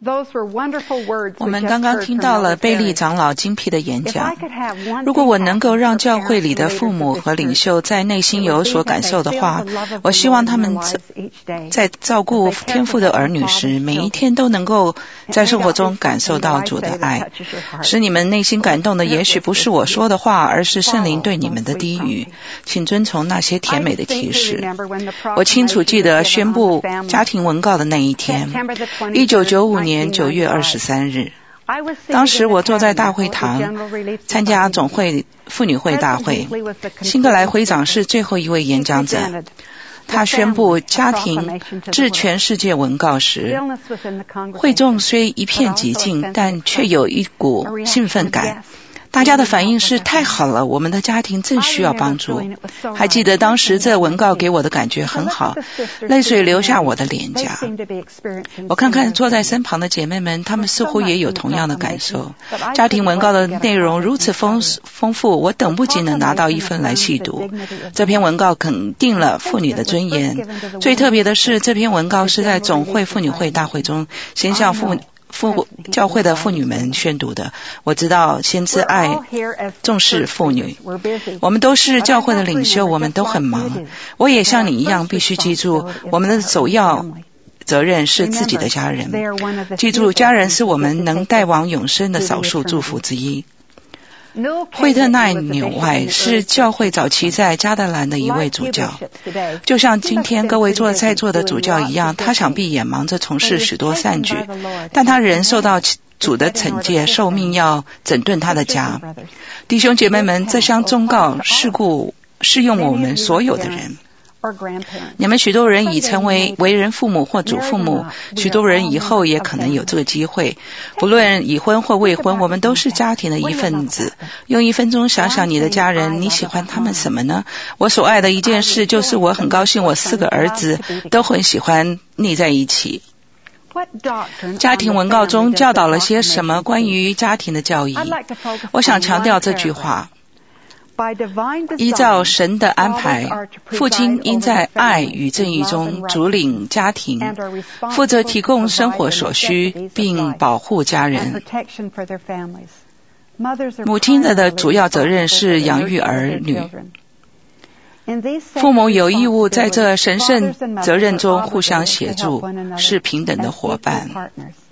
我们刚刚听到了贝利长老精辟的演讲。如果我能够让教会里的父母和领袖在内心有所感受的话，我希望他们在照顾天父的儿女时，每一天都能够在生活中感受到主的爱。使你们内心感动的也许不是我说的话，而是圣灵对你们的低语，请遵从那些甜美的提示。我清楚记得宣布家庭文告的那一天，1995年9月23日。当时我坐在大会堂参加总会妇女会大会，辛格莱会长是最后一位演讲者。他宣布家庭致全世界文告时，会众虽一片寂静，但却有一股兴奋感。大家的反应是太好了，我们的家庭正需要帮助。还记得当时这文告给我的感觉很好，泪水流下我的脸颊。我看看坐在身旁的姐妹们，她们似乎也有同样的感受。家庭文告的内容如此丰富，我等不及能拿到一份来细读。这篇文告肯定了妇女的尊严。最特别的是，这篇文告是在总会妇女会大会中先向教会的妇女们宣读的。我知道先知爱重视妇女，我们都是教会的领袖，我们都很忙。我也像你一样必须记住，我们的首要责任是自己的家人。记住，家人是我们能带往永生的少数祝福之一。惠特奈纽外是教会早期在加德兰的一位主教，就像今天各位在座的主教一样，他想必也忙着从事许多善举，但他仍受到主的惩戒，受命要整顿他的家。弟兄姐妹们，这项忠告适用我们所有的人。你们许多人已成为为人父母或祖父母，许多人以后也可能有这个机会。不论已婚或未婚，我们都是家庭的一份子。用1分钟想想你的家人，你喜欢他们什么呢？我所爱的一件事就是我很高兴我4个儿子都很喜欢腻在一起。家庭文告中教导了些什么关于家庭的教义？我想强调这句话：依照神的安排，父亲应在爱与正义中主领家庭，负责提供生活所需，并保护家人。母亲的主要责任是养育儿女。父母有义务在这神圣责任中互相协助，是平等的伙伴。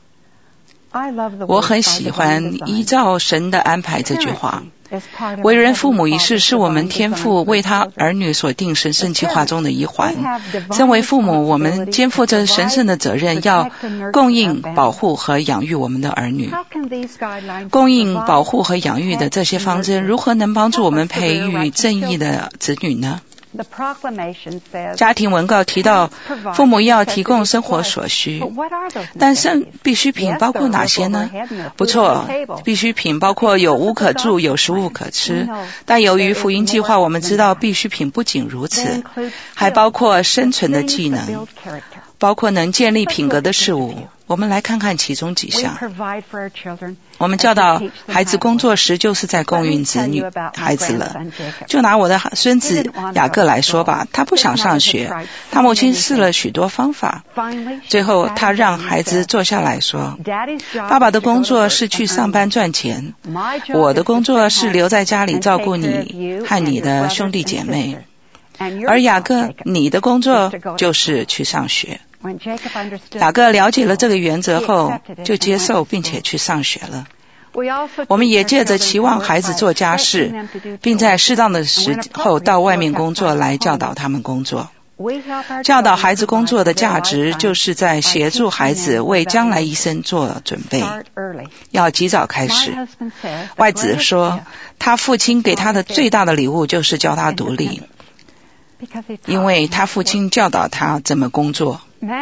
我很喜欢依照神的安排这句话。为人父母一事是我们天父为他儿女所定神圣计划中的一环。身为父母，我们肩负着神圣的责任，要供应、保护和养育我们的儿女。供应、保护和养育的这些方针，如何能帮助我们培育正义的子女呢？家庭文告提到父母要提供生活所需，但必需品包括哪些呢？不错，必需品包括有屋可住，有食物可吃。但由于福音计划，我们知道必需品不仅如此，还包括生存的技能，包括能建立品格的事物。我们来看看其中几项。我们教导孩子工作时，就是在供应孩子了。就拿我的孙子雅各来说吧，他不想上学，他母亲试了许多方法，最后他让孩子坐下来说，爸爸的工作是去上班赚钱，我的工作是留在家里照顾你和你的兄弟姐妹，而雅各，你的工作就是去上学。雅各了解了这个原则后，就接受并且去上学了。我们也借着期望孩子做家事，并在适当的时候到外面工作来教导他们工作。教导孩子工作的价值，就是在协助孩子为将来一生做准备，要及早开始。外子说，他父亲给他的最大的礼物就是教他独立，因为他父亲教导他怎么工作。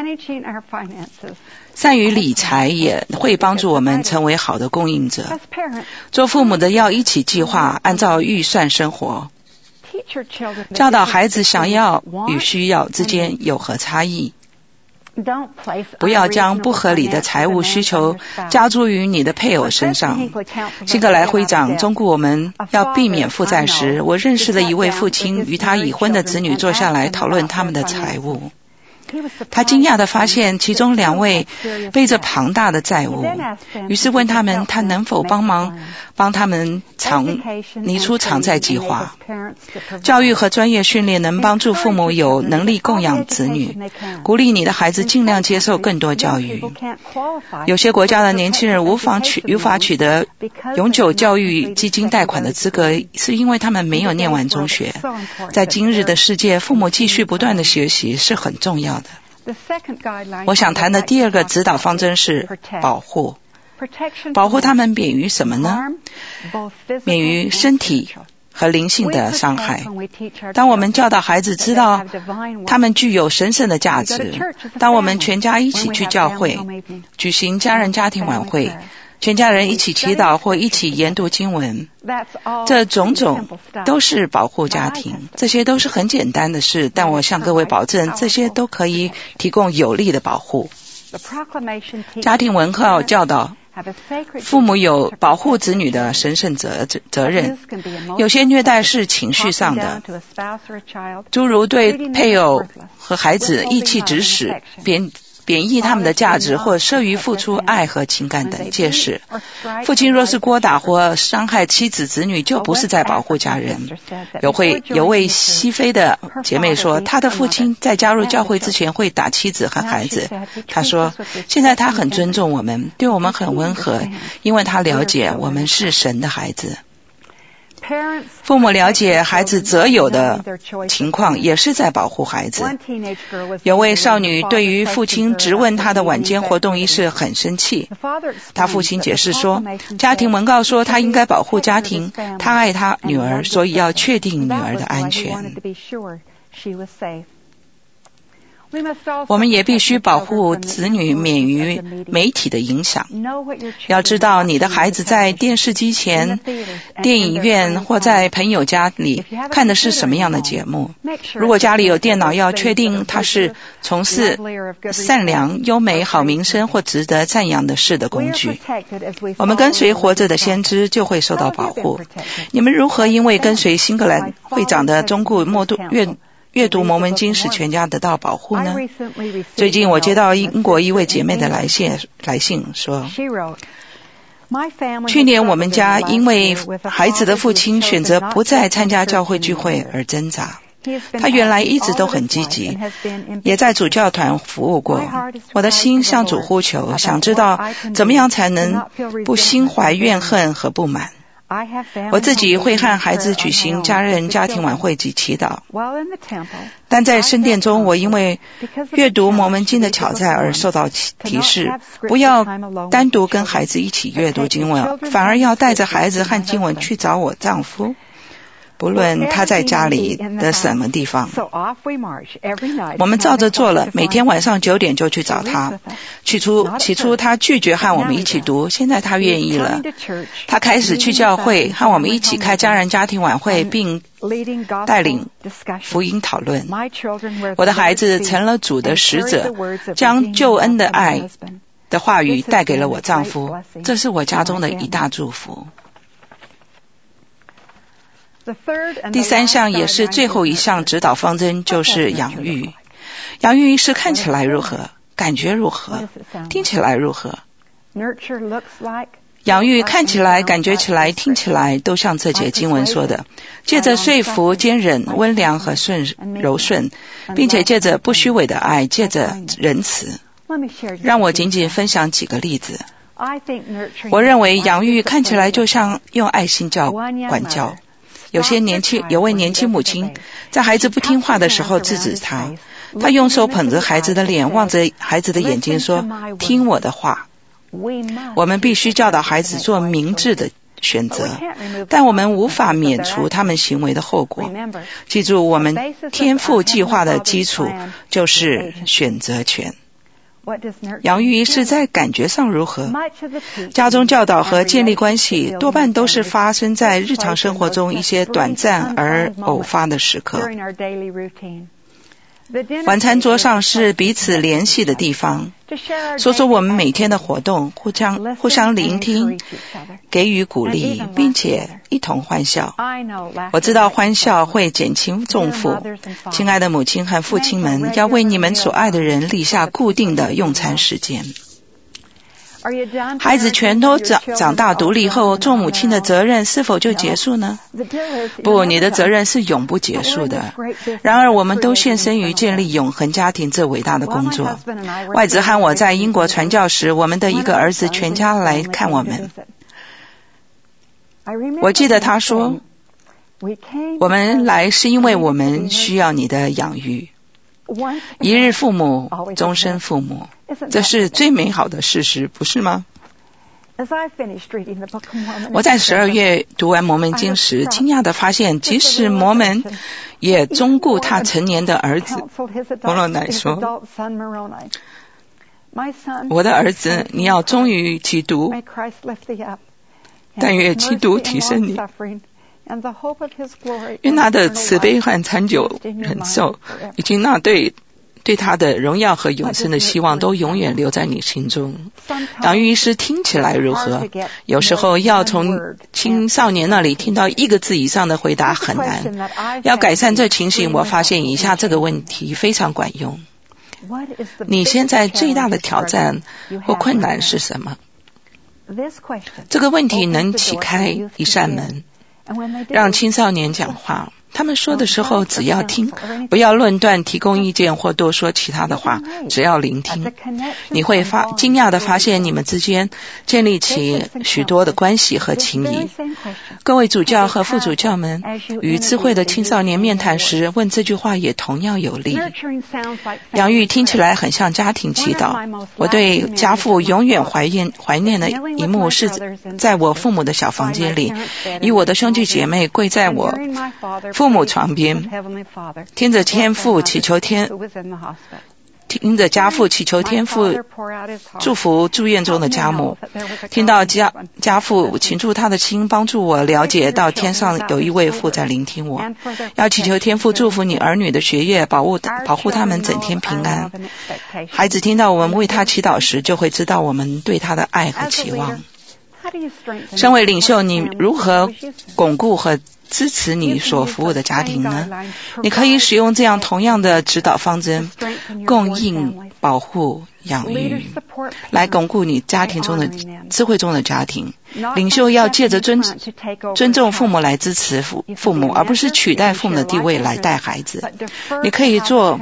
善于理财也会帮助我们成为好的供应者。做父母的要一起计划，按照预算生活。教导孩子想要与需要之间有何差异。不要将不合理的财务需求加诸于你的配偶身上。辛格莱会长忠告我们要避免负债时，我认识了一位父亲与他已婚的子女坐下来讨论他们的财务。 他惊讶地发现其中2位背着庞大的债务，于是问他们他能否帮他们拟出偿债计划。教育和专业训练能帮助父母有能力供养子女，鼓励你的孩子尽量接受更多教育。有些国家的年轻人无法取得永久教育基金贷款的资格，是因为他们没有念完中学。在今日的世界，父母继续不断的学习是很重要的。我想谈的第2个指导方针是保护。保护他们免于什么呢？免于身体和灵性的伤害。当我们教导孩子知道他们具有神圣的价值，当我们全家一起去教会举行家庭晚会，全家人一起祈祷或一起研读经文，这种种都是保护家庭。这些都是很简单的事，但我向各位保证，这些都可以提供有力的保护。家庭文号教导父母有保护子女的神圣责任。有些虐待是情绪上的，诸如对配偶和孩子意气指使、贬义他们的价值或慑于付出爱和情感等皆是。父亲若是聒打或伤害妻子子女，就不是在保护家人。有位西非的姐妹说，她的父亲在加入教会之前会打妻子和孩子。她说现在他很尊重我们，对我们很温和，因为他了解我们是神的孩子。父母了解孩子择友的情况，也是在保护孩子。有位少女对于父亲质问她的晚间活动一事很生气。她父亲解释说，家庭文告说他应该保护家庭，他爱他女儿，所以要确定女儿的安全。我们也必须保护子女免于媒体的影响。要知道你的孩子在电视机前、电影院或在朋友家里看的是什么样的节目。如果家里有电脑，要确定他是从事善良、优美、好名声或值得赞扬的事的工具。我们跟随活着的先知就会受到保护。你们如何因为跟随新格兰会长的忠固阅读摩门经使全家得到保护呢？最近我接到英国一位姐妹的来信说，去年我们家因为孩子的父亲选择不再参加教会聚会而挣扎。他原来一直都很积极，也在主教团服务过。我的心向主呼求，想知道怎么样才能不心怀怨恨和不满。我自己会和孩子举行家庭晚会及祈祷，但在圣殿中，我因为阅读摩门经的挑战而受到提示，不要单独跟孩子一起阅读经文，反而要带着孩子和经文去找我丈夫，不论他在家里的什么地方。我们照着做了，每天晚上9点就去找他。起初他拒绝和我们一起读，现在他愿意了。他开始去教会和我们一起开家庭晚会，并带领福音讨论。我的孩子成了主的使者，将救恩的爱的话语带给了我丈夫，这是我家中的一大祝福。第3项也是最后一项指导方针，就是养育。养育是看起来如何，感觉如何，听起来如何。养育看起来、感觉起来、听起来都像这节经文说的，借着说服、坚忍、温良和柔顺，并且借着不虚伪的爱，借着仁慈。让我仅仅分享几个例子。我认为养育看起来就像用爱心管教。有位年轻母亲在孩子不听话的时候制止他，她用手捧着孩子的脸，望着孩子的眼睛说，听我的话。我们必须教导孩子做明智的选择，但我们无法免除他们行为的后果。记住，我们天赋计划的基础就是选择权。养育是在感觉上如何？家中教导和建立关系多半都是发生在日常生活中一些短暂而偶发的时刻。 晚餐桌上是彼此联系的地方，说说我们每天的活动，互相聆听，给予鼓励，并且一同欢笑。我知道欢笑会减轻重负。亲爱的母亲和父亲们，要为你们所爱的人立下固定的用餐时间。孩子全都长大独立后，做母亲的责任是否就结束呢？不，你的责任是永不结束的。然而我们都献身于建立永恒家庭这伟大的工作。外子和我在英国传教时，我们的一个儿子全家来看我们。我记得他说，我们来是因为我们需要你的养育。一日父母，终身父母，这是最美好的事实，不是吗？我在12月读完摩门经时，惊讶地发现，即使摩门也忠顾他成年的儿子。摩罗乃说，我的儿子，你要忠于基督，但愿基督提升你，愿他的慈悲和长久忍受，以及那对他的荣耀和永生的希望都永远留在你心中。养育医师听起来如何？有时候要从青少年那里听到一个字以上的回答很难。要改善这情形，我发现以下这个问题非常管用。你现在最大的挑战或困难是什么？这个问题能启开一扇门，让青少年讲话。他们说的时候只要听，不要论断、提供意见或多说其他的话，只要聆听。你会惊讶地发现你们之间建立起许多的关系和情谊。各位主教和副主教们与智慧的青少年面谈时，问这句话也同样有力。养育听起来很像家庭祈祷。我对家父永远怀念的一幕是在我父母的小房间里，与我的兄弟姐妹跪在我父母床边，听着家父祈求天父祝福住院中的家母，听到家父倾注他的心，帮助我了解到天上有一位父在聆听我，要祈求天父祝福你儿女的学业，保护他们整天平安。孩子听到我们为他祈祷时，就会知道我们对他的爱和期望。身为领袖，你如何巩固和支持你所服务的家庭呢？你可以使用这样同样的指导方针：供应、保护、养育，来巩固你家庭中的智慧中的家庭。领袖要借着尊重父母来支持父母，而不是取代父母的地位来带孩子。你可以做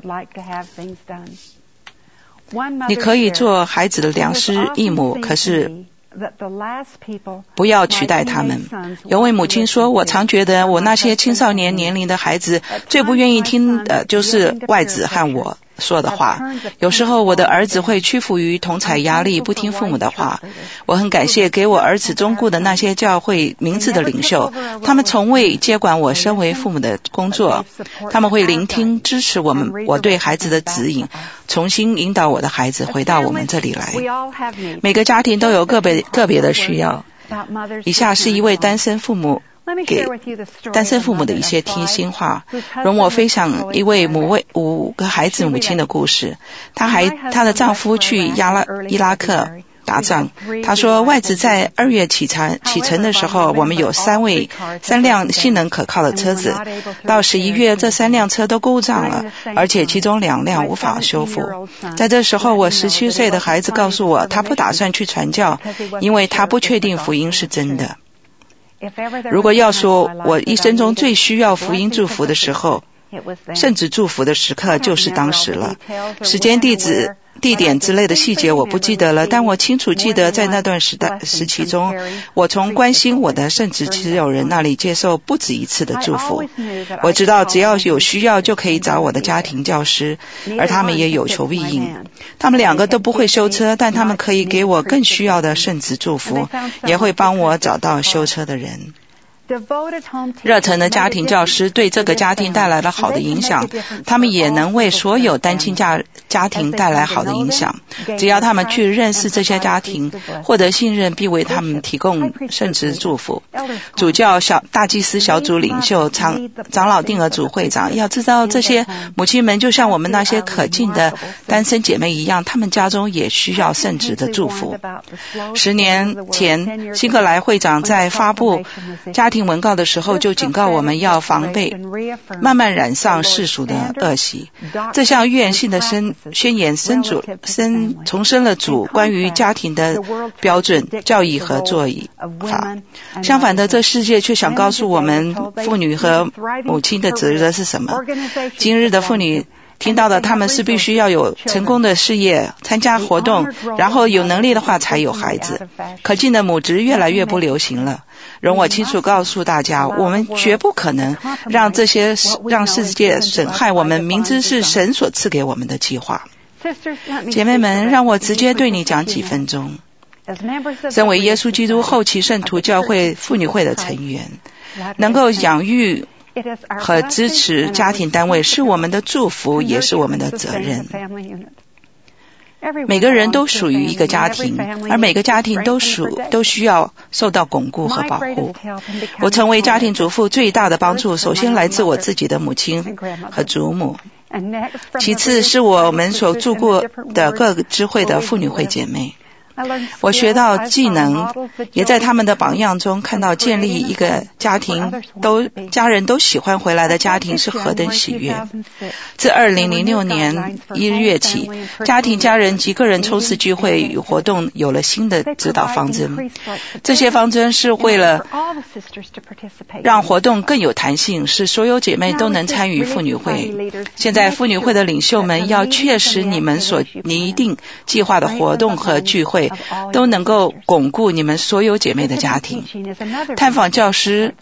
孩子的良师益母，可是不要取代他们。有位母亲说，我常觉得我那些青少年年龄的孩子最不愿意听的就是外子和我说的话。有时候我的儿子会屈服于同侪压力，不听父母的话。我很感谢给我儿子忠顾的那些教会明智的领袖，他们从未接管我身为父母的工作。他们会聆听支持我对孩子的指引，重新引导我的孩子回到我们这里来。每个家庭都有个别的需要。以下是一位单身父母给单身父母的一些贴心话。容我分享一位5个孩子母亲的故事。她的丈夫去伊拉克打仗。她说，外子在2月启程的时候，我们有3辆性能可靠的车子。到11月，这3辆车都故障了，而且其中2辆无法修复。在这时候，我17岁的孩子告诉我，他不打算去传教，因为他不确定福音是真的。如果要说我一生中最需要福音祝福的时候，圣旨祝福的时刻就是当时了。时间、地点之类的细节我不记得了，但我清楚记得在那段时期中，我从关心我的圣旨持有人那里接受不止一次的祝福。我知道只要有需要就可以找我的家庭教师，而他们也有求必应。他们2个都不会修车，但他们可以给我更需要的圣旨祝福，也会帮我找到修车的人。 热忱的家庭教师对这个家庭带来了好的影响，他们也能为所有单亲家庭带来好的影响。只要他们去认识这些家庭，获得信任，并为他们提供圣职祝福。主教大祭司小组领袖长老定额组会长要知道，这些母亲们就像我们那些可敬的单身姐妹一样，她们家中也需要圣职的祝福。10年前，辛克莱会长在发布家庭文告的时候就警告我们要防备慢慢染上世俗的恶习。这项预言性的宣言重申了主关于家庭的标准、教义和做法。相反的，这世界却想告诉我们妇女和母亲的责任是什么。今日的妇女听到的，他们是必须要有成功的事业，参加活动，然后有能力的话才有孩子。可敬的母职越来越不流行了。容我清楚告诉大家，我们绝不可能让世界损害我们明知是神所赐给我们的计划。姐妹们，让我直接对你讲几分钟。身为耶稣基督后期圣徒教会妇女会的成员，能够养育和支持家庭单位是我们的祝福，也是我们的责任。每个人都属于一个家庭，而每个家庭都需要受到巩固和保护。我成为家庭主妇最大的帮助，首先来自我自己的母亲和祖母，其次是我们所住过的各个支会的妇女会姐妹。我学到技能，也在他们的榜样中看到建立一个家人都喜欢回来的家庭是何等喜悦。自2006年1月起，家人及个人抽丝聚会与活动有了新的指导方针。这些方针是为了让活动更有弹性，使所有姐妹都能参与妇女会。现在妇女会的领袖们要确实你们所拟定计划的活动和聚会都能够巩固你们所有姐妹的家庭。探访教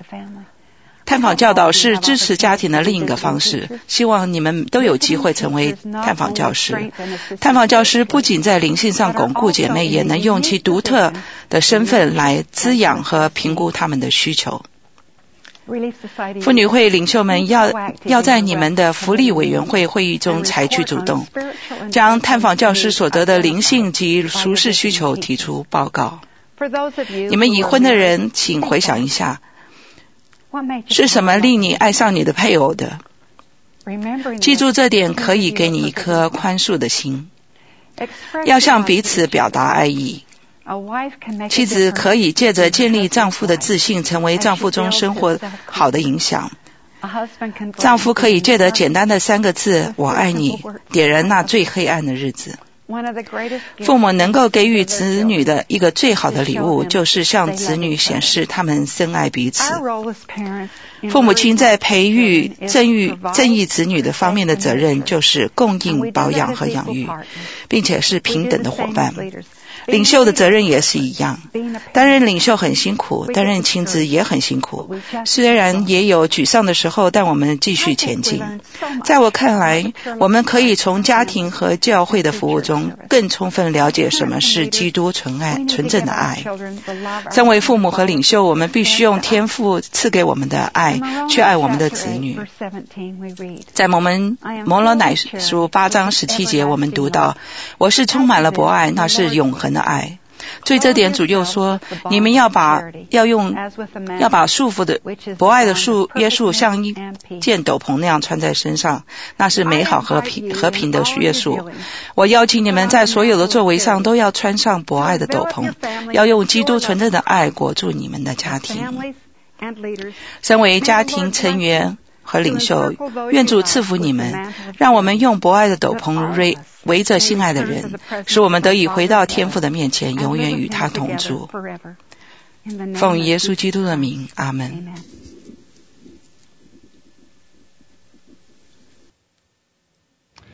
导是支持家庭的另一个方式，希望你们都有机会成为探访教师。探访教师不仅在灵性上巩固姐妹，也能用其独特的身份来滋养和评估她们的需求。妇女会领袖们要在你们的福利委员会会议中采取主动，将探访教师所得的灵性及俗世需求提出报告。你们已婚的人请回想一下，是什么令你爱上你的配偶的？记住这点可以给你一颗宽恕的心。要向彼此表达爱意。妻子可以借着建立丈夫的自信，成为丈夫中生活好的影响。丈夫可以借着简单的3个字我爱你，点燃那最黑暗的日子。父母能够给予子女的一个最好的礼物，就是向子女显示他们深爱彼此。父母亲在培育正义子女的方面的责任，就是供应、保养和养育，并且是平等的伙伴。领袖的责任也是一样，担任领袖很辛苦，担任亲子也很辛苦，虽然也有沮丧的时候，但我们继续前进。在我看来，我们可以从家庭和教会的服务中更充分了解什么是基督纯正的爱。身为父母和领袖，我们必须用天父赐给我们的爱去爱我们的子女。在摩罗乃书8章17节，我们读到，我是充满了博爱，那是永恒的爱。对这点，主又说，你们要把束缚的博爱的约束像一件斗篷那样穿在身上，那是美好和平的约束。我邀请你们在所有的作为上都要穿上博爱的斗篷，要用基督纯正的爱裹住你们的家庭。身为家庭成员和领袖，愿主赐福你们，让我们用博爱的斗篷围着心爱的人，使我们得以回到天父的面前，永远与他同住。奉耶稣基督的名，阿们。